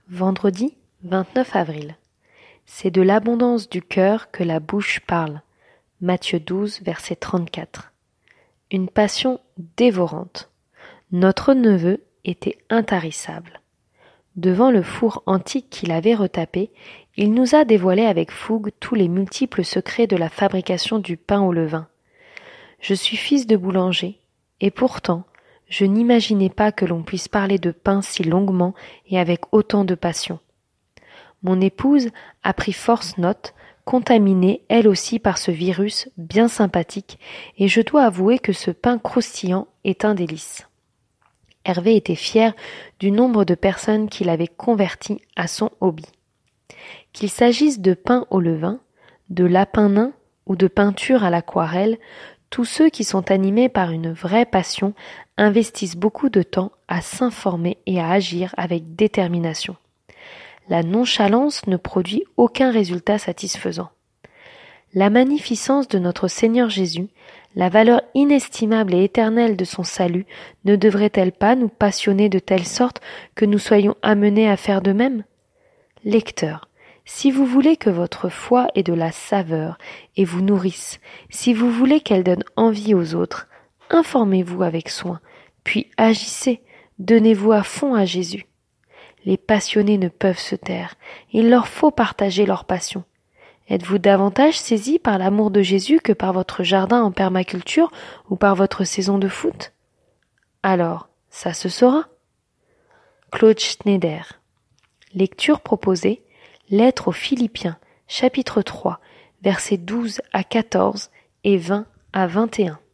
Vendredi 29 avril. C'est de l'abondance du cœur que la bouche parle. Matthieu 12, verset 34. Une passion dévorante. Notre neveu était intarissable. Devant le four antique qu'il avait retapé, il nous a dévoilé avec fougue tous les multiples secrets de la fabrication du pain au levain. Je suis fils de boulanger, et pourtant, je n'imaginais pas que l'on puisse parler de pain si longuement et avec autant de passion. Mon épouse a pris force note, contaminée elle aussi par ce virus bien sympathique, et je dois avouer que ce pain croustillant est un délice. Hervé était fier du nombre de personnes qu'il avait converties à son hobby. Qu'il s'agisse de pain au levain, de lapin nain ou de peinture à l'aquarelle, tous ceux qui sont animés par une vraie passion investissent beaucoup de temps à s'informer et à agir avec détermination. La nonchalance ne produit aucun résultat satisfaisant. La magnificence de notre Seigneur Jésus, la valeur inestimable et éternelle de son salut, ne devrait-elle pas nous passionner de telle sorte que nous soyons amenés à faire de même ? Lecteurs, si vous voulez que votre foi ait de la saveur et vous nourrisse, si vous voulez qu'elle donne envie aux autres, informez-vous avec soin, puis agissez, donnez-vous à fond à Jésus. Les passionnés ne peuvent se taire, il leur faut partager leur passion. Êtes-vous davantage saisis par l'amour de Jésus que par votre jardin en permaculture ou par votre saison de foot ? Alors, ça se saura. Claude Schneider. Lecture proposée. Lettre aux Philippiens, chapitre 3, versets 12 à 14 et 20 à 21.